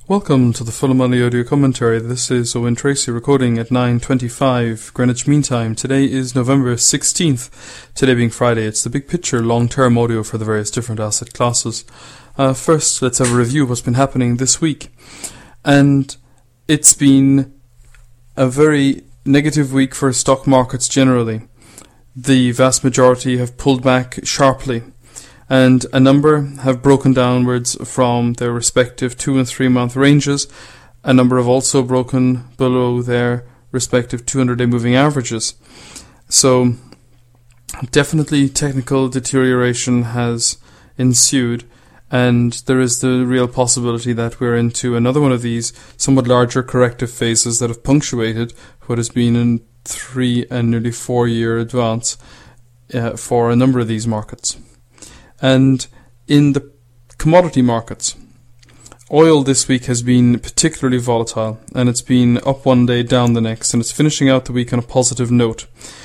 Welcome to the Full Money Audio Commentary. This is Owen Tracy recording at 9:25 Greenwich Mean Time. Today is November 16th. Today being Friday, it's the big picture, long-term audio for the various different asset classes. First, let's have a review of what's been happening this week. And it's been a very negative week for stock markets generally. The vast majority have pulled back sharply, and a number have broken downwards from their respective 2 and 3 month ranges. A number have also broken below their respective 200-day moving averages. So definitely technical deterioration has ensued, and there is the real possibility that we're into another one of these somewhat larger corrective phases that have punctuated what has been a 3 and nearly 4 year advance for a number of these markets. And in the commodity markets, oil this week has been particularly volatile, and it's been up one day, down the next, and it's finishing out the week on a positive note.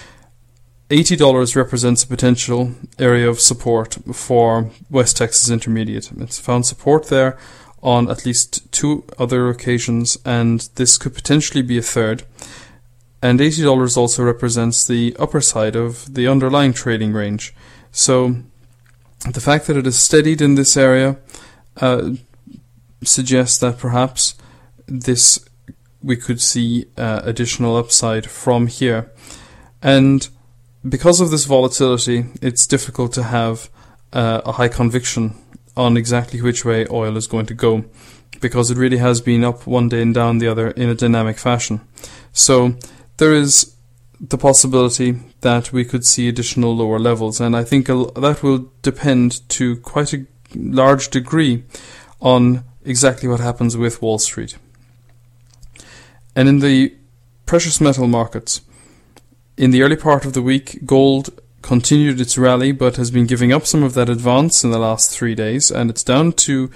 $80 represents a potential area of support for West Texas Intermediate. It's found support there on at least 2 other occasions, and this could potentially be a third. And $80 also represents the upper side of the underlying trading range. So the fact that it is steadied in this area suggests that perhaps we could see additional upside from here. And because of this volatility, it's difficult to have a high conviction on exactly which way oil is going to go, because it really has been up one day and down the other in a dynamic fashion. So there is the possibility that we could see additional lower levels, and I think that will depend to quite a large degree on exactly what happens with Wall Street. And in the precious metal markets, in the early part of the week, gold continued its rally but has been giving up some of that advance in the last 3 days, and it's down to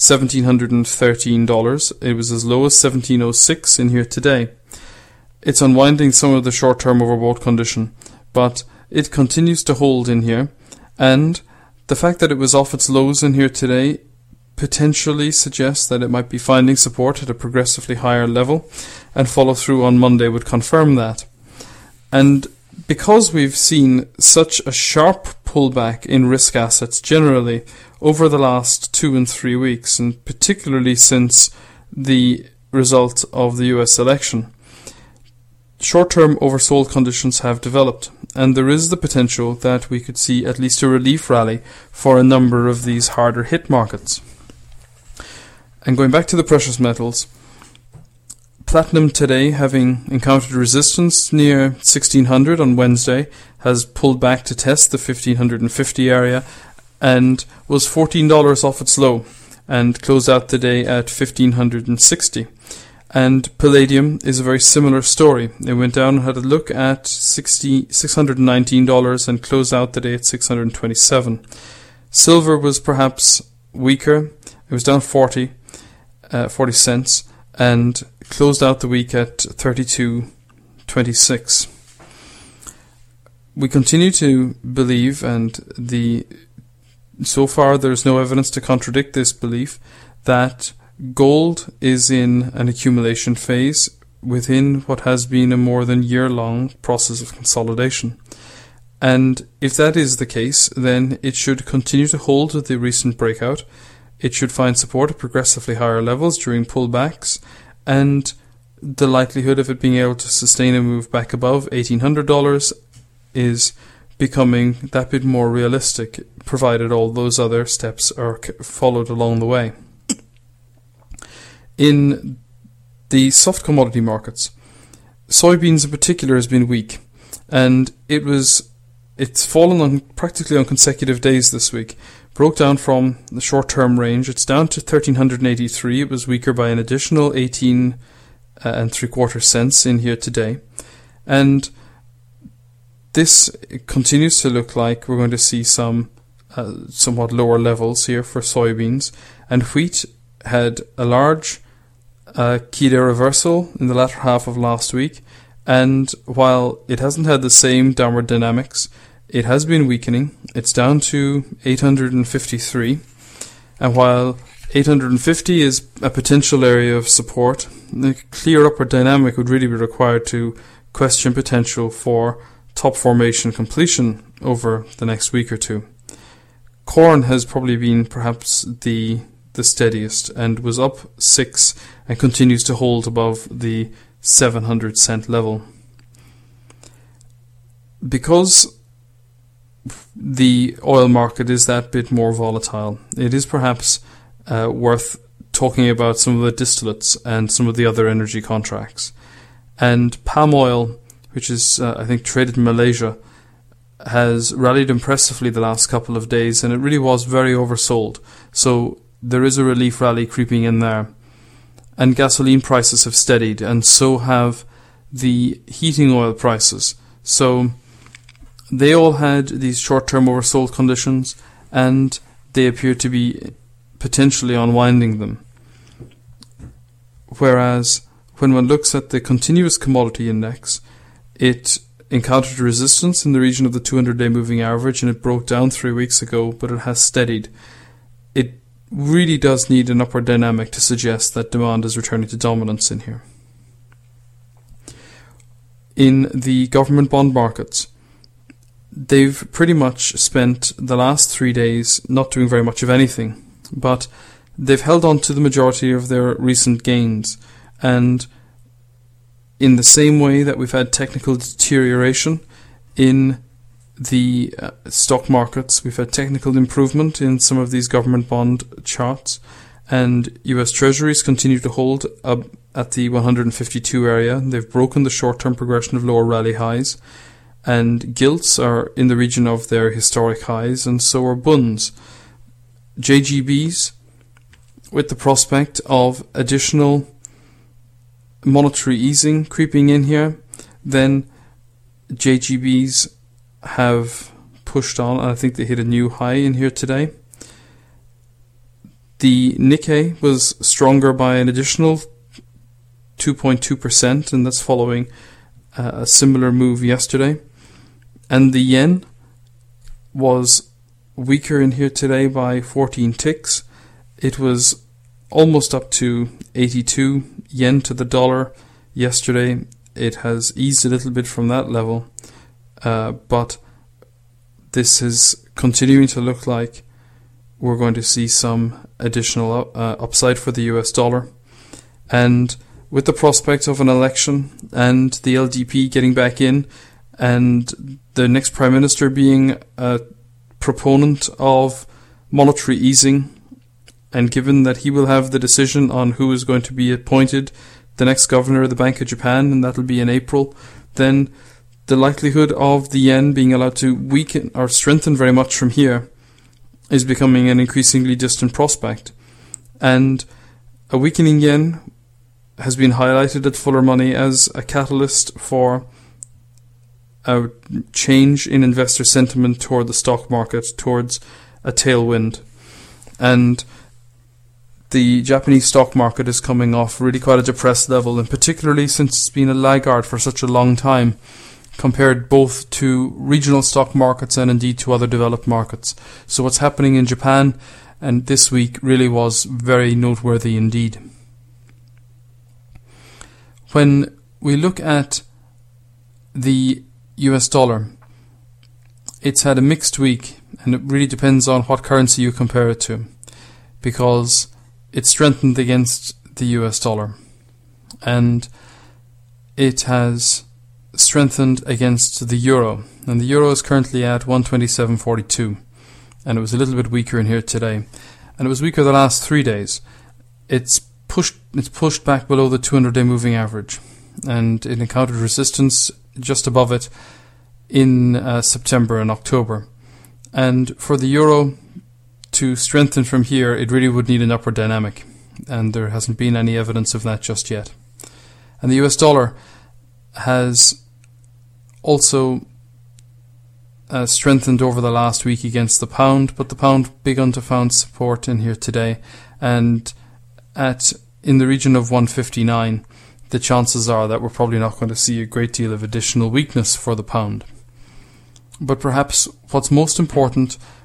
$1,713. It was as low as $1,706 in here today. It's unwinding some of the short-term overbought condition, but it continues to hold in here, and the fact that it was off its lows in here today potentially suggests that it might be finding support at a progressively higher level, and follow through on Monday would confirm that. And because we've seen such a sharp pullback in risk assets generally over the last 2 and 3 weeks, and particularly since the result of the US election, short-term oversold conditions have developed, and there is the potential that we could see at least a relief rally for a number of these harder hit markets. And going back to the precious metals, platinum today, having encountered resistance near 1600 on Wednesday, has pulled back to test the 1550 area and was $14 off its low and closed out the day at 1560. And palladium is a very similar story. It went down and had a look at $619 and closed out the day at $627. Silver was perhaps weaker. It was down 40 cents and closed out the week at $32.26. We continue to believe, and so far there's no evidence to contradict this belief, that gold is in an accumulation phase within what has been a more than year-long process of consolidation. And if that is the case, then it should continue to hold with the recent breakout. It should find support at progressively higher levels during pullbacks, and the likelihood of it being able to sustain a move back above $1,800 is becoming that bit more realistic, provided all those other steps are followed along the way. In the soft commodity markets, soybeans in particular has been weak, and it's fallen on practically on consecutive days this week. Broke down from the short-term range. It's down to 1,383. It was weaker by an additional 18 and 3/4 cents in here today, and this continues to look like we're going to see some somewhat lower levels here for soybeans. And wheat had a large key day reversal in the latter half of last week, and while it hasn't had the same downward dynamics, it has been weakening. It's down to 853, and while 850 is a potential area of support. A clear upward dynamic would really be required to question potential for top formation completion over the next week or two. Corn has probably been perhaps the steadiest and was up 6 and continues to hold above the 700 cent level. Because the oil market is that bit more volatile, it is perhaps worth talking about some of the distillates and some of the other energy contracts. And palm oil, which is I think traded in Malaysia, has rallied impressively the last couple of days, and it really was very oversold. So there is a relief rally creeping in there. And gasoline prices have steadied, and so have the heating oil prices. So they all had these short-term oversold conditions, and they appear to be potentially unwinding them. Whereas when one looks at the continuous commodity index, it encountered resistance in the region of the 200-day moving average, and it broke down 3 weeks ago, but it has steadied. It really does need an upward dynamic to suggest that demand is returning to dominance in here. In the government bond markets, they've pretty much spent the last 3 days not doing very much of anything, but they've held on to the majority of their recent gains. And in the same way that we've had technical deterioration in the stock markets, we've had technical improvement in some of these government bond charts, and US Treasuries continue to hold up at the 152 area. They've broken the short-term progression of lower rally highs, and gilts are in the region of their historic highs, and so are bunds. JGBs, with the prospect of additional monetary easing creeping in here, then JGBs have pushed on, and I think they hit a new high in here today. The Nikkei was stronger by an additional 2.2%, and that's following a similar move yesterday. And the yen was weaker in here today by 14 ticks. It was almost up to 82 yen to the dollar yesterday. It has eased a little bit from that level, but this is continuing to look like we're going to see some additional upside for the US dollar. And with the prospect of an election and the LDP getting back in, and the next Prime Minister being a proponent of monetary easing, and given that he will have the decision on who is going to be appointed the next governor of the Bank of Japan, and that'll be in April, then the likelihood of the yen being allowed to weaken or strengthen very much from here is becoming an increasingly distant prospect. And a weakening yen has been highlighted at Fuller Money as a catalyst for a change in investor sentiment toward the stock market, towards a tailwind. And the Japanese stock market is coming off really quite a depressed level, and particularly since it's been a laggard for such a long time, compared both to regional stock markets and indeed to other developed markets. So what's happening in Japan and this week really was very noteworthy indeed. When we look at the US dollar, it's had a mixed week, and it really depends on what currency you compare it to, because it strengthened against the US dollar, and it has strengthened against the euro, and the euro is currently at 127.42, and it was a little bit weaker in here today, and it was weaker the last 3 days. It's pushed back below the 200-day moving average, and it encountered resistance just above it in September and October. And for the euro to strengthen from here, it really would need an upward dynamic, and there hasn't been any evidence of that just yet. And the US dollar has also strengthened over the last week against the pound, but the pound begun to find support in here today, and in the region of 159, the chances are that we're probably not going to see a great deal of additional weakness for the pound. But perhaps what's most important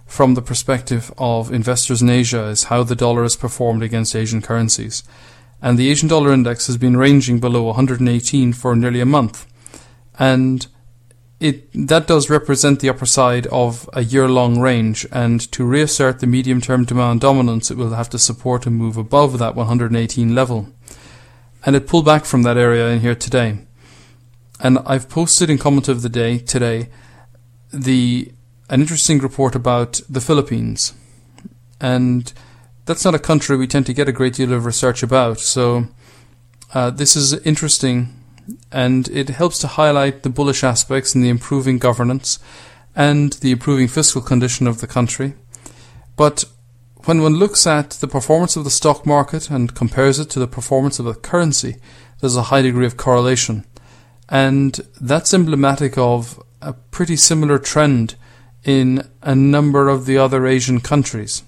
from the perspective of investors in Asia is how the dollar has performed against Asian currencies. And the Asian dollar index has been ranging below 118 for nearly a month. And that does represent the upper side of a year-long range, and to reassert the medium-term demand dominance, it will have to support a move above that 118 level. And it pulled back from that area in here today. And I've posted in Comment of the Day today an interesting report about the Philippines. And that's not a country we tend to get a great deal of research about, so this is interesting. And it helps to highlight the bullish aspects in the improving governance and the improving fiscal condition of the country. But when one looks at the performance of the stock market and compares it to the performance of the currency, there's a high degree of correlation. And that's emblematic of a pretty similar trend in a number of the other Asian countries.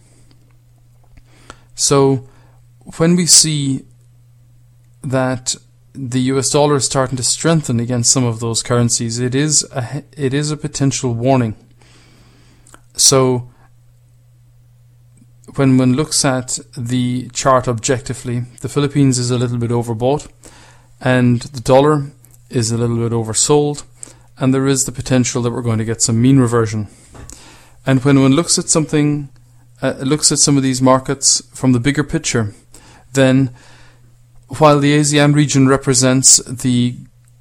So when we see that the US dollar is starting to strengthen against some of those currencies, it is a potential warning. So when one looks at the chart objectively, the Philippines is a little bit overbought and the dollar is a little bit oversold, and there is the potential that we're going to get some mean reversion. And when one looks at some of these markets from the bigger picture, then while the ASEAN region represents the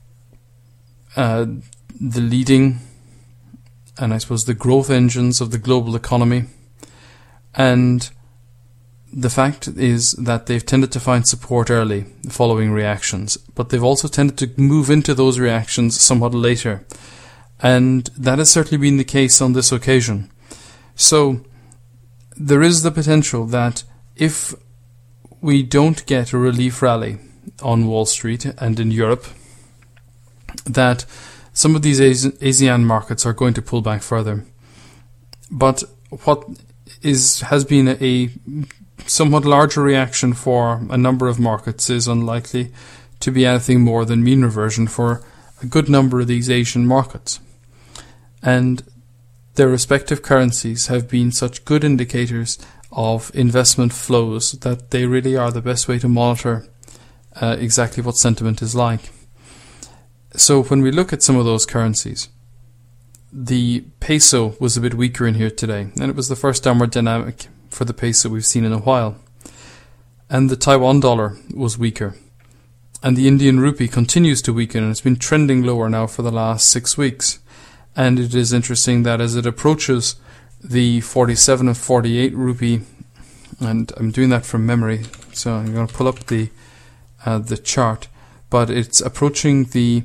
leading and I suppose the growth engines of the global economy, and the fact is that they've tended to find support early following reactions, but they've also tended to move into those reactions somewhat later, and that has certainly been the case on this occasion. So there is the potential that if we don't get a relief rally on Wall Street and in Europe, that some of these ASEAN markets are going to pull back further. But what has been a somewhat larger reaction for a number of markets is unlikely to be anything more than mean reversion for a good number of these Asian markets. And their respective currencies have been such good indicators of investment flows that they really are the best way to monitor exactly what sentiment is like. So when we look at some of those currencies, the peso was a bit weaker in here today, and it was the first downward dynamic for the peso we've seen in a while. And the Taiwan dollar was weaker, and the Indian rupee continues to weaken, and it's been trending lower now for the last 6 weeks. And it is interesting that as it approaches the 47 and 48 rupee, and I'm doing that from memory, so I'm going to pull up the chart, but it's approaching the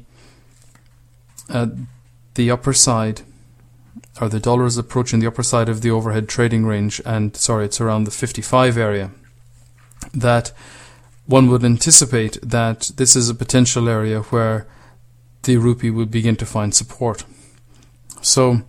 upper side, or the dollar is approaching the upper side of the overhead trading range, and it's around the 55 area, that one would anticipate that this is a potential area where the rupee would begin to find support. So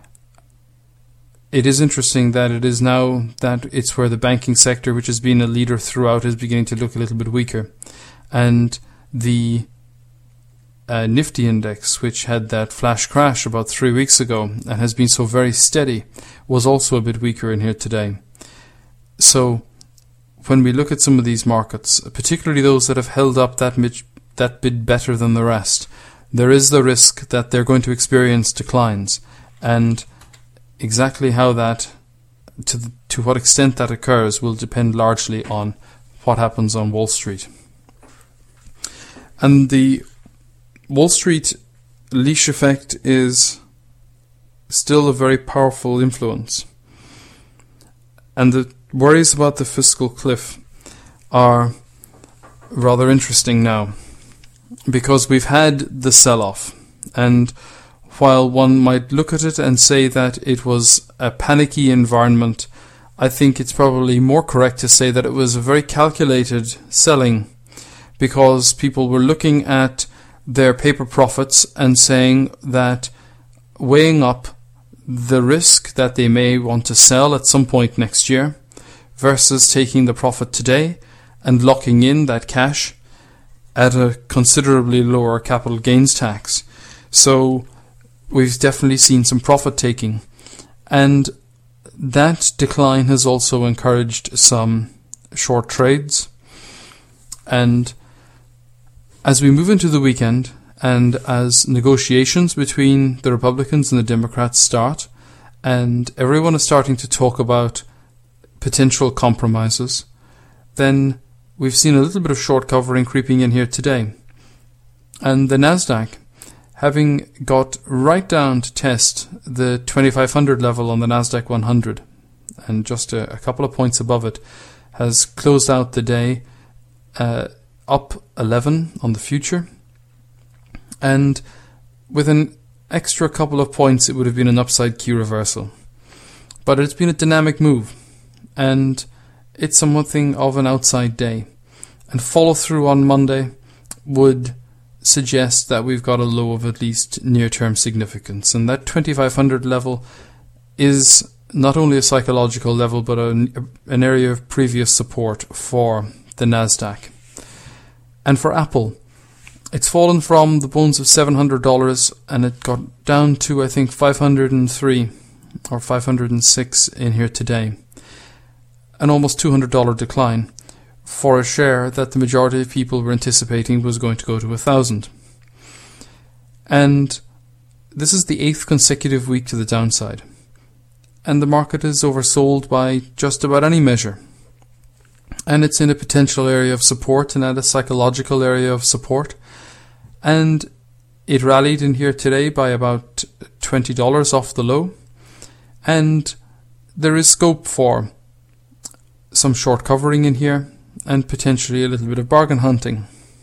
it is interesting that it is now that it's where the banking sector, which has been a leader throughout, is beginning to look a little bit weaker. And the Nifty index, which had that flash crash about 3 weeks ago and has been so very steady, was also a bit weaker in here today. So when we look at some of these markets, particularly those that have held up that bit better than the rest, there is the risk that they're going to experience declines, and exactly how that, to what extent that occurs, will depend largely on what happens on Wall Street. And the Wall Street leash effect is still a very powerful influence. And the worries about the fiscal cliff are rather interesting now, because we've had the sell-off, and while one might look at it and say that it was a panicky environment, I think it's probably more correct to say that it was a very calculated selling, because people were looking at their paper profits and saying that, weighing up the risk that they may want to sell at some point next year versus taking the profit today and locking in that cash at a considerably lower capital gains tax. So we've definitely seen some profit taking, and that decline has also encouraged some short trades. And as we move into the weekend, and as negotiations between the Republicans and the Democrats start, and everyone is starting to talk about potential compromises, then we've seen a little bit of short covering creeping in here today. And the Nasdaq, having got right down to test the 2500 level on the Nasdaq 100, and just a couple of points above it, has closed out the day up 11 on the future. And with an extra couple of points, it would have been an upside Q reversal. But it's been a dynamic move, and it's something of an outside day. And follow through on Monday would suggest that we've got a low of at least near-term significance. And that 2500 level is not only a psychological level, but an area of previous support for the Nasdaq. And for Apple, it's fallen from the bones of $700, and it got down to, I think, 503 or 506 in here today. An almost $200 decline for a share that the majority of people were anticipating was going to go to 1,000. And this is the 8th consecutive week to the downside. And the market is oversold by just about any measure. And it's in a potential area of support and at a psychological area of support. And it rallied in here today by about $20 off the low. And there is scope for some short covering in here and potentially a little bit of bargain hunting.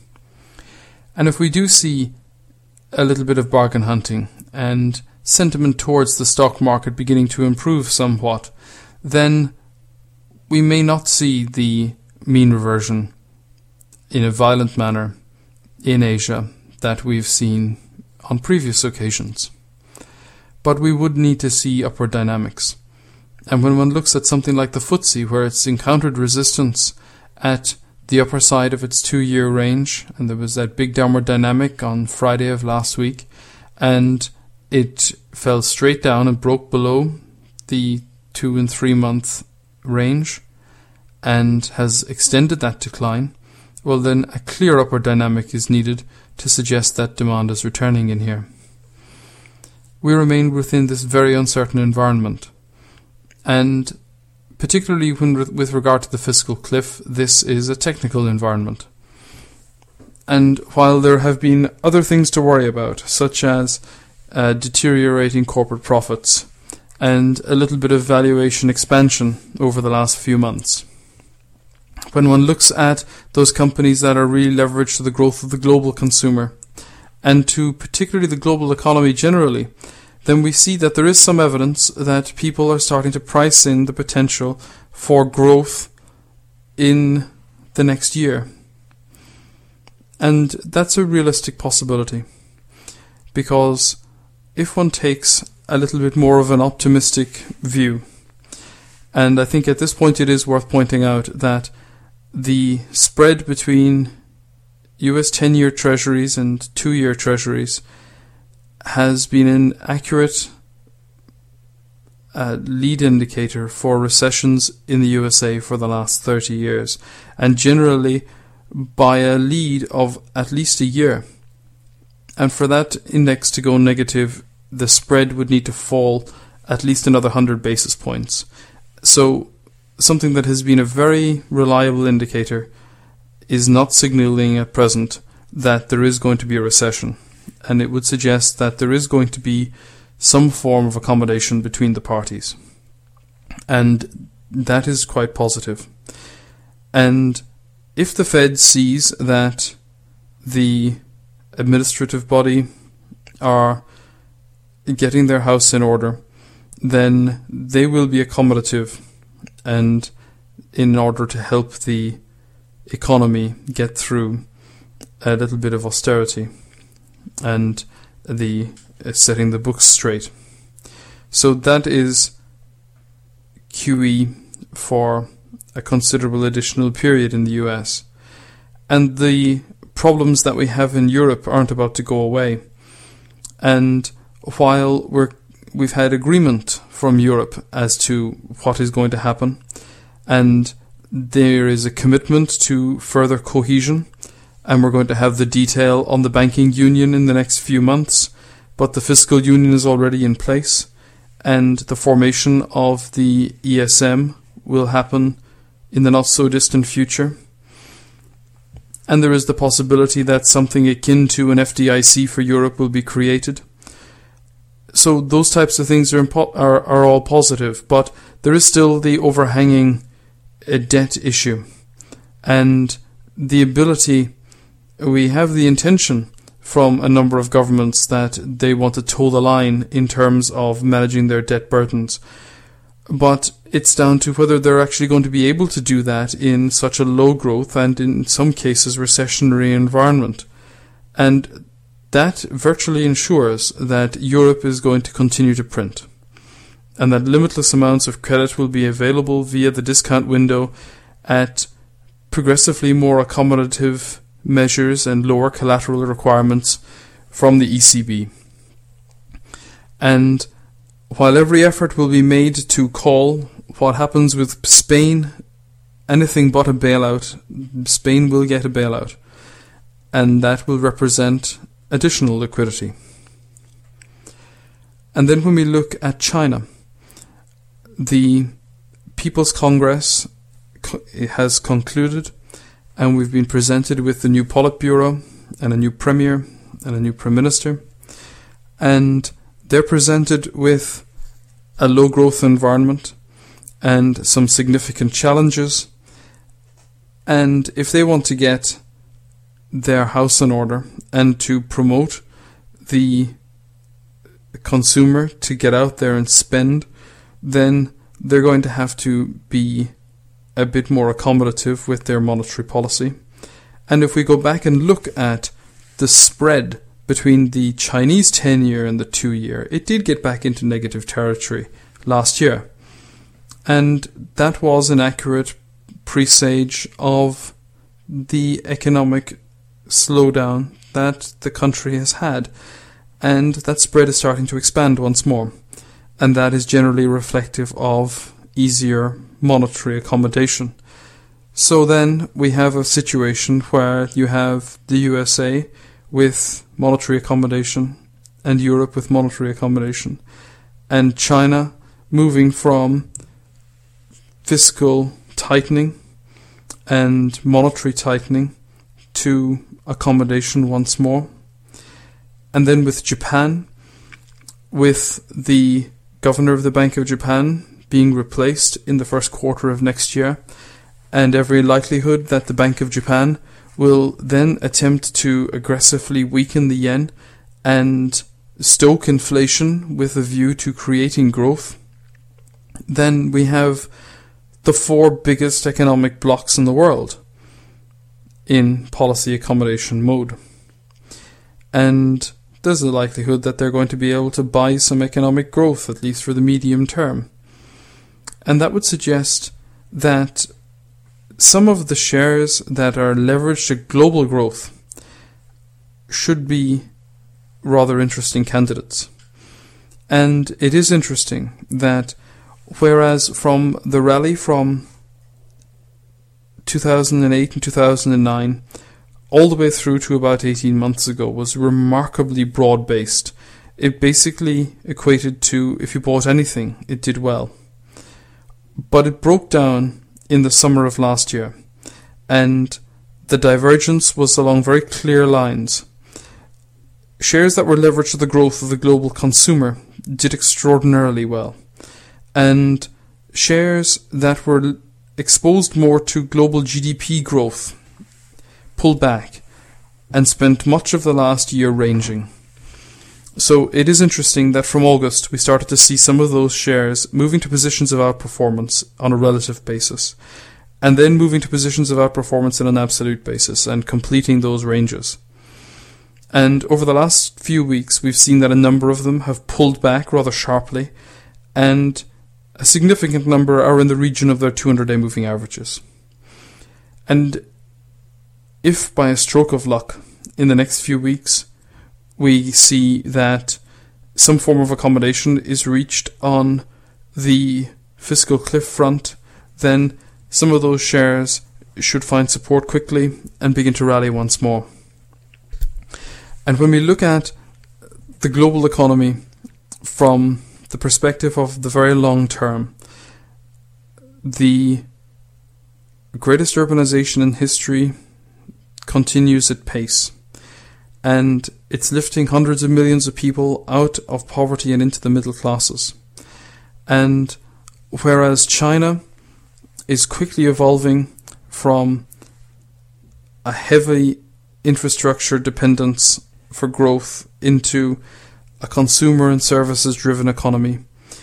And if we do see a little bit of bargain hunting and sentiment towards the stock market beginning to improve somewhat, then we may not see the mean reversion in a violent manner in Asia that we've seen on previous occasions. But we would need to see upward dynamics. And when one looks at something like the FTSE, where it's encountered resistance at the upper side of its 2-year range, and there was that big downward dynamic on Friday of last week, and it fell straight down and broke below the 2 and 3 month range and has extended that decline, well then a clear upward dynamic is needed to suggest that demand is returning in here. We remain within this very uncertain environment, and particularly with regard to the fiscal cliff, this is a technical environment. And while there have been other things to worry about, such as deteriorating corporate profits and a little bit of valuation expansion over the last few months, when one looks at those companies that are really leveraged to the growth of the global consumer and to particularly the global economy generally, then we see that there is some evidence that people are starting to price in the potential for growth in the next year. And that's a realistic possibility, because if one takes a little bit more of an optimistic view, and I think at this point it is worth pointing out that the spread between US 10-year treasuries and 2-year treasuries has been an accurate lead indicator for recessions in the USA for the last 30 years, and generally by a lead of at least a year. And for that index to go negative, the spread would need to fall at least another 100 basis points. So something that has been a very reliable indicator is not signaling at present that there is going to be a recession. And it would suggest that there is going to be some form of accommodation between the parties. And that is quite positive. And if the Fed sees that the administrative body are getting their house in order, then they will be accommodative, and in order to help the economy get through a little bit of austerity and the setting the books straight. So that is QE for a considerable additional period in the US. And the problems that we have in Europe aren't about to go away. And while we've had agreement from Europe as to what is going to happen, and there is a commitment to further cohesion, and we're going to have the detail on the banking union in the next few months, but the fiscal union is already in place, and the formation of the ESM will happen in the not so distant future. And there is the possibility that something akin to an FDIC for Europe will be created. So those types of things are all positive, but there is still the overhanging debt issue, and the ability. We have the intention from a number of governments that they want to toe the line in terms of managing their debt burdens, but it's down to whether they're actually going to be able to do that in such a low growth and in some cases recessionary environment. And that virtually ensures that Europe is going to continue to print, and that limitless amounts of credit will be available via the discount window at progressively more accommodative measures and lower collateral requirements from the ECB. And while every effort will be made to call what happens with Spain anything but a bailout, Spain will get a bailout, and that will represent additional liquidity. And then when we look at China, the People's Congress has concluded, and we've been presented with the new Politburo and a new Premier and a new Prime Minister, and they're presented with a low growth environment and some significant challenges, and if they want to get their house in order and to promote the consumer to get out there and spend, then they're going to have to be a bit more accommodative with their monetary policy. And if we go back and look at the spread between the Chinese 10-year and the 2-year, it did get back into negative territory last year. And that was an accurate presage of the economic slowdown that the country has had. And that spread is starting to expand once more. And that is generally reflective of easier monetary accommodation. So then we have a situation where you have the USA with monetary accommodation and Europe with monetary accommodation, and China moving from fiscal tightening and monetary tightening to accommodation once more. And then with Japan, with the governor of the Bank of Japan being replaced in the first quarter of next year, and every likelihood that the Bank of Japan will then attempt to aggressively weaken the yen and stoke inflation with a view to creating growth, then we have the 4 biggest economic blocs in the world in policy accommodation mode. And there's a likelihood that they're going to be able to buy some economic growth, at least for the medium term. And that would suggest that some of the shares that are leveraged to global growth should be rather interesting candidates. And it is interesting that whereas from the rally from 2008 and 2009 all the way through to about 18 months ago was remarkably broad-based, it basically equated to if you bought anything, it did well. But it broke down in the summer of last year, and the divergence was along very clear lines. Shares that were leveraged to the growth of the global consumer did extraordinarily well, and shares that were exposed more to global GDP growth pulled back and spent much of the last year ranging. So it is interesting that from August we started to see some of those shares moving to positions of outperformance on a relative basis, and then moving to positions of outperformance on an absolute basis and completing those ranges. And over the last few weeks we've seen that a number of them have pulled back rather sharply, and a significant number are in the region of their 200-day moving averages. And if by a stroke of luck in the next few weeks we see that some form of accommodation is reached on the fiscal cliff front, then some of those shares should find support quickly and begin to rally once more. And when we look at the global economy from the perspective of the very long term, the greatest urbanization in history continues at pace, and it's lifting hundreds of millions of people out of poverty and into the middle classes. And whereas China is quickly evolving from a heavy infrastructure dependence for growth into a consumer and services driven economy,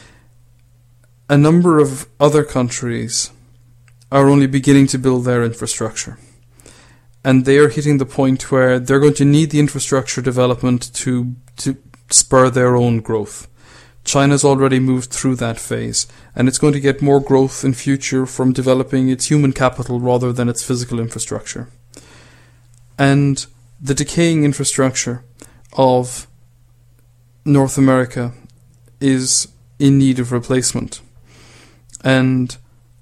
a number of other countries are only beginning to build their infrastructure. And they are hitting the point where they're going to need the infrastructure development to spur their own growth. China's already moved through that phase, and it's going to get more growth in future from developing its human capital rather than its physical infrastructure. And the decaying infrastructure of North America is in need of replacement. And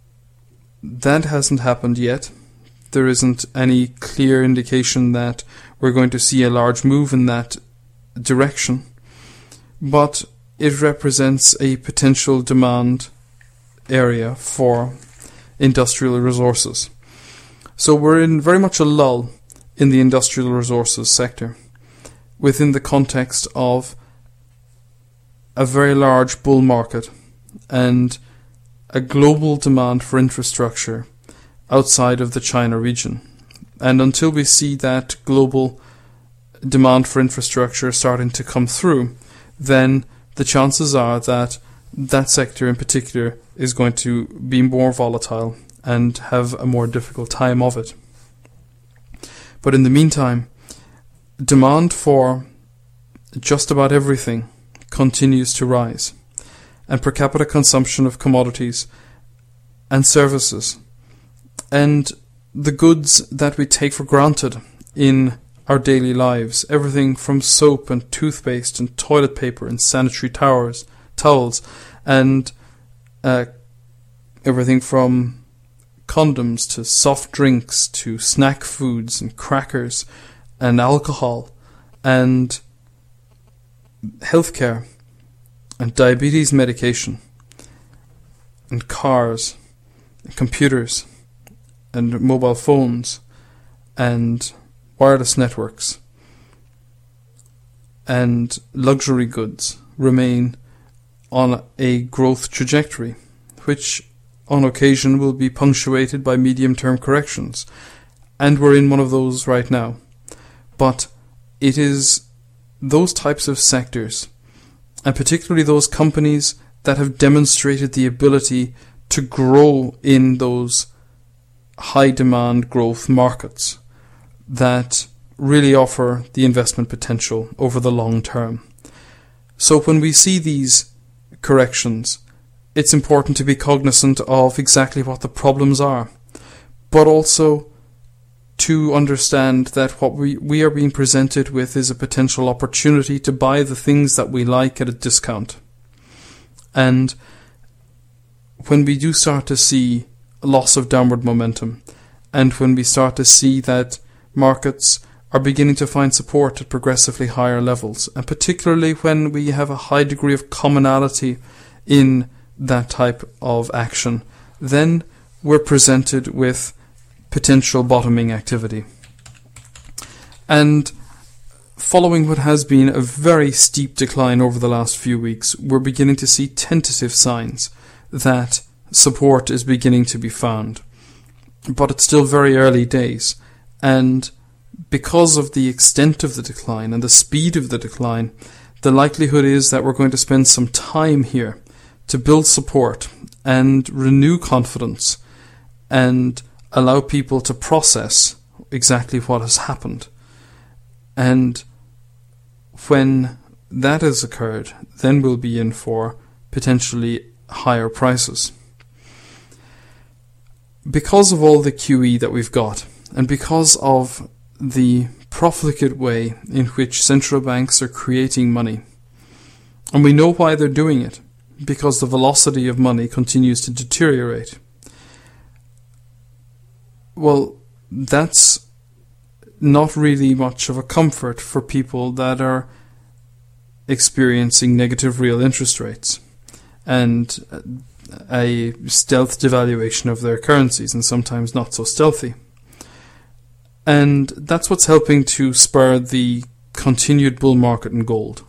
that hasn't happened yet. There isn't any clear indication that we're going to see a large move in that direction. But it represents a potential demand area for industrial resources. So we're in very much a lull in the industrial resources sector within the context of a very large bull market and a global demand for infrastructure outside of the China region. And until we see that global demand for infrastructure starting to come through, then the chances are that that sector in particular is going to be more volatile and have a more difficult time of it. But in the meantime, demand for just about everything continues to rise, and per capita consumption of commodities and services and the goods that we take for granted in our daily lives, everything from soap and toothpaste and toilet paper and sanitary towels and everything from condoms to soft drinks to snack foods and crackers and alcohol and healthcare and diabetes medication and cars and computers and mobile phones and wireless networks and luxury goods remain on a growth trajectory, which on occasion will be punctuated by medium-term corrections. And we're in one of those right now. But it is those types of sectors, and particularly those companies that have demonstrated the ability to grow in those high-demand growth markets, that really offer the investment potential over the long term. So when we see these corrections, it's important to be cognizant of exactly what the problems are, but also to understand that what we are being presented with is a potential opportunity to buy the things that we like at a discount. And when we do start to see a loss of downward momentum, and when we start to see that markets are beginning to find support at progressively higher levels, and particularly when we have a high degree of commonality in that type of action, then we're presented with potential bottoming activity. And following what has been a very steep decline over the last few weeks, we're beginning to see tentative signs that support is beginning to be found. But it's still very early days, and because of the extent of the decline and the speed of the decline, the likelihood is that we're going to spend some time here to build support and renew confidence and allow people to process exactly what has happened. And when that has occurred, then we'll be in for potentially higher prices. Because of all the QE that we've got, and because of the profligate way in which central banks are creating money, and we know why they're doing it, because the velocity of money continues to deteriorate. Well, that's not really much of a comfort for people that are experiencing negative real interest rates and a stealth devaluation of their currencies, and sometimes not so stealthy. And that's what's helping to spur the continued bull market in gold.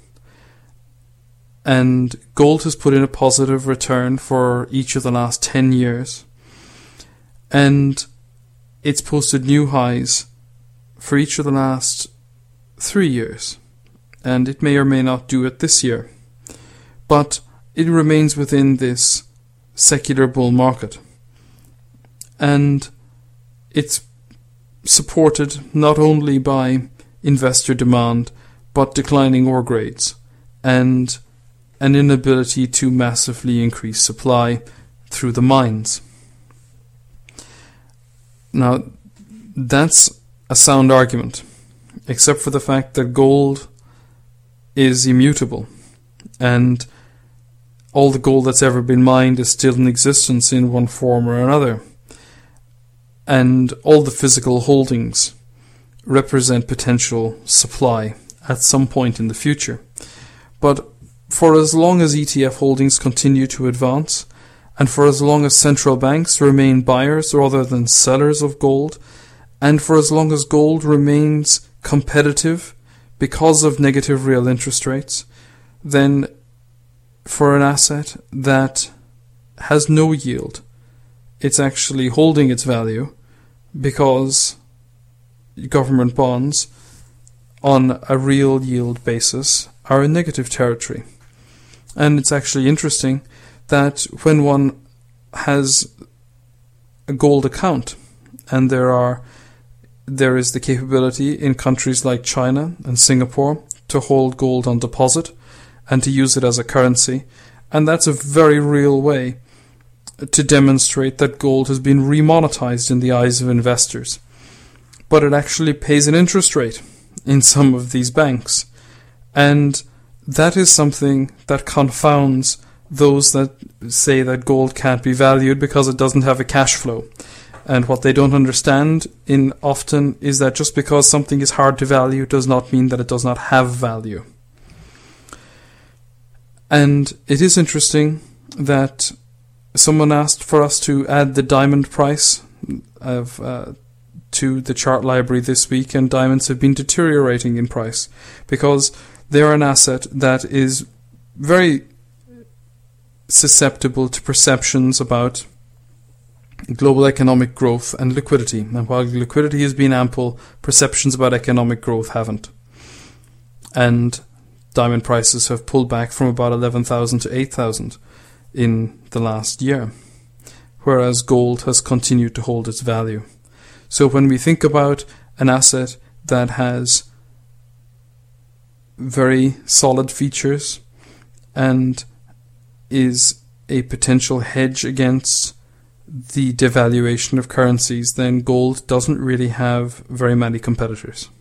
And gold has put in a positive return for each of the last 10 years. And it's posted new highs for each of the last 3 years. And it may or may not do it this year. But it remains within this secular bull market. And it's supported not only by investor demand, but declining ore grades and an inability to massively increase supply through the mines. Now, that's a sound argument, except for the fact that gold is immutable, and all the gold that's ever been mined is still in existence in one form or another, and all the physical holdings represent potential supply at some point in the future. But for as long as ETF holdings continue to advance, and for as long as central banks remain buyers rather than sellers of gold, and for as long as gold remains competitive because of negative real interest rates, then for an asset that has no yield, it's actually holding its value because government bonds on a real yield basis are in negative territory. And it's actually interesting that when one has a gold account, and there is the capability in countries like China and Singapore to hold gold on deposit and to use it as a currency, and that's a very real way to demonstrate that gold has been remonetized in the eyes of investors. But it actually pays an interest rate in some of these banks, and that is something that confounds those that say that gold can't be valued because it doesn't have a cash flow. And what they don't understand often is that just because something is hard to value does not mean that it does not have value. And it is interesting that someone asked for us to add the diamond price to the chart library this week, and diamonds have been deteriorating in price because they're an asset that is very susceptible to perceptions about global economic growth and liquidity. And while liquidity has been ample, perceptions about economic growth haven't. And diamond prices have pulled back from about 11,000 to 8,000 in the last year, whereas gold has continued to hold its value. So when we think about an asset that has very solid features and is a potential hedge against the devaluation of currencies, then gold doesn't really have very many competitors.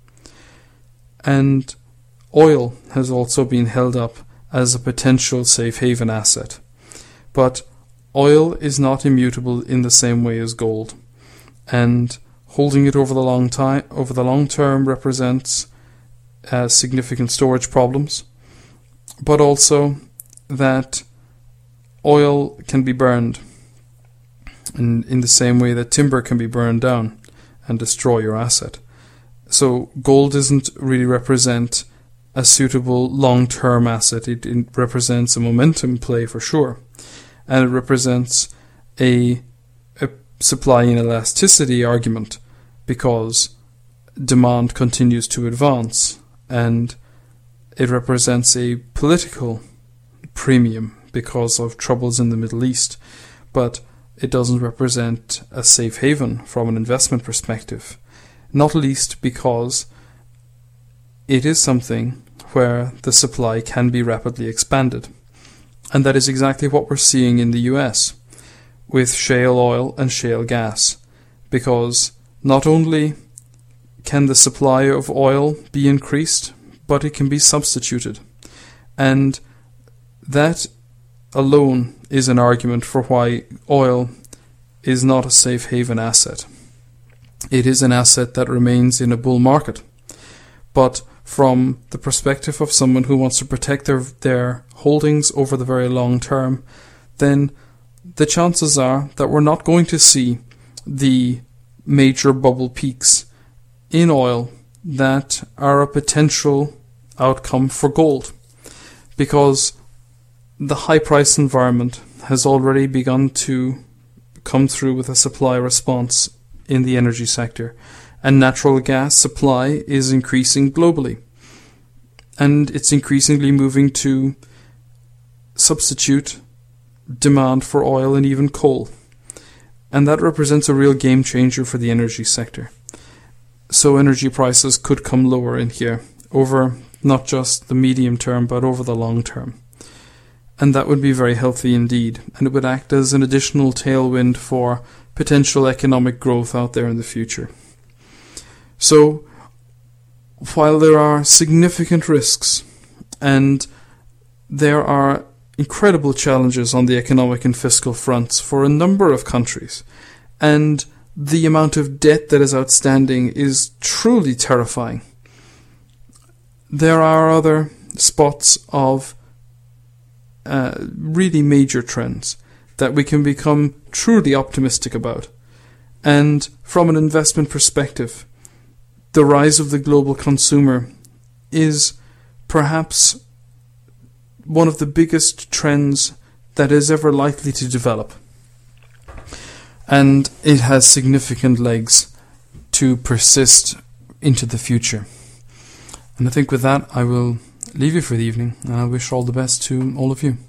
And oil has also been held up as a potential safe haven asset. But oil is not immutable in the same way as gold, and holding it over the long term represents significant storage problems, but also that oil can be burned in the same way that timber can be burned down and destroy your asset. So gold doesn't really represent a suitable long-term asset. It represents a momentum play for sure, and it represents a supply inelasticity argument because demand continues to advance, and it represents a political premium because of troubles in the Middle East, but it doesn't represent a safe haven from an investment perspective, not least because it is something where the supply can be rapidly expanded. And that is exactly what we're seeing in the US with shale oil and shale gas, because not only can the supply of oil be increased, but it can be substituted. And that alone is an argument for why oil is not a safe haven asset. It is an asset that remains in a bull market. But from the perspective of someone who wants to protect their holdings over the very long term, then the chances are that we're not going to see the major bubble peaks in oil that are a potential outcome for gold, because the high price environment has already begun to come through with a supply response in the energy sector, and natural gas supply is increasing globally, and it's increasingly moving to substitute demand for oil and even coal, and that represents a real game changer for the energy sector. So energy prices could come lower in here over not just the medium term but over the long term, and that would be very healthy indeed, and it would act as an additional tailwind for potential economic growth out there in the future. So while there are significant risks and there are incredible challenges on the economic and fiscal fronts for a number of countries, and the amount of debt that is outstanding is truly terrifying, there are other spots of really major trends that we can become truly optimistic about. And from an investment perspective, the rise of the global consumer is perhaps one of the biggest trends that is ever likely to develop. And it has significant legs to persist into the future. And I think with that, I will leave you for the evening, and I wish all the best to all of you.